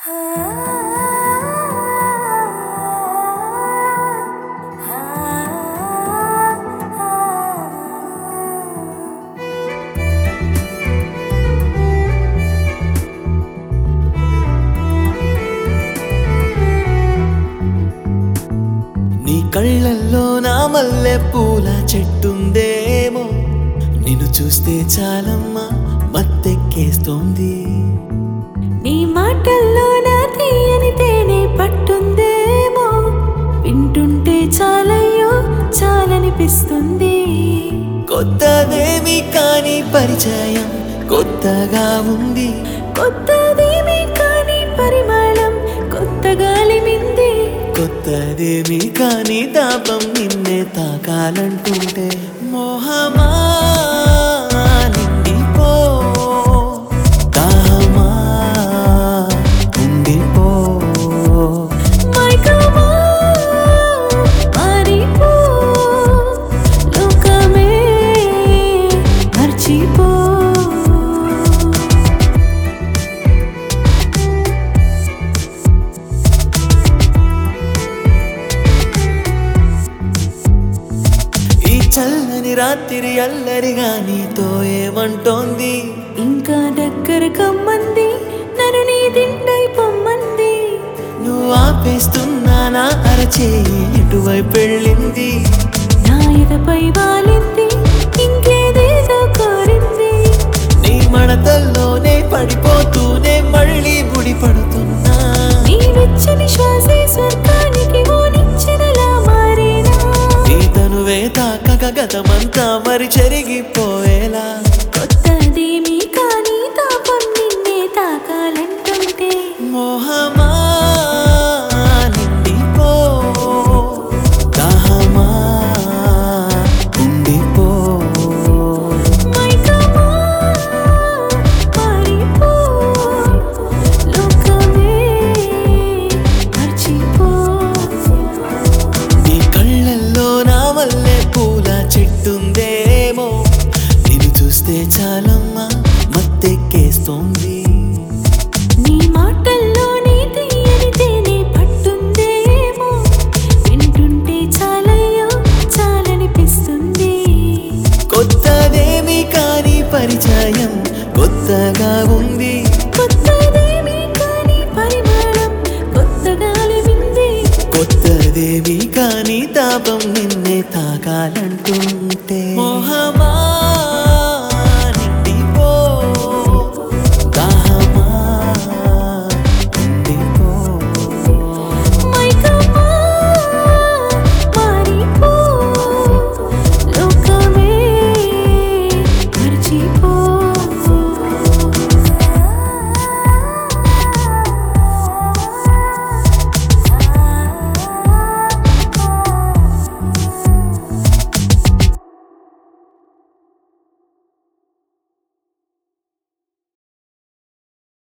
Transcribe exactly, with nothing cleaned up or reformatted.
నీ కళ్ళల్లో నా మల్లె పూల చెట్టుందేమో, నిన్ను చూస్తే చాలమ్మా మత్తెక్కేస్తోంది. నీ మాటల్లో నా తీయని తేనె పట్టుందేమో, వింటుంటే చాలయ్యో చాలనిపిస్తుంది. కొత్తదేమి కాని పరిచయం కొత్తగా ఉంది, కొత్తదేమి కాని పరిమళం కొత్త గాలి మింది. కొత్తదేమి కాని తాపం నిన్నే తాకాలంటుంటే మోహమా నిండిపో, దాహమా ఉండిపో. మైకమా మారిపో, లోకమే మర్చిపో. ఈ చల్లని రాత్రి అల్లరిగా నీతో ఏమంటోంది, ఇంకా దగ్గర కమ్మంది, నన్ను నీ దిండై పొమ్మంది. నువ్వు ఆపేస్తున్నా నా అరచేయి ఎటువైపు వెళ్ళింది. నా ఎదపై వాలింది, ఇంకేదేదో కోరింది. నీ మడతల్లోనే పడిపోతూనే మళ్ళీ ముడి పడుతున్నా. నీ వెచ్చని శ్వాసే స్వర్గానికి ఓనిచ్చినలా మారేనా. నీ తనువే తాకక గతమంతా మరి చెరిగిపోయేలా. కొత్తదేమీ కానీ తాపం నిన్నే తాకాలంటుంటే మోహమా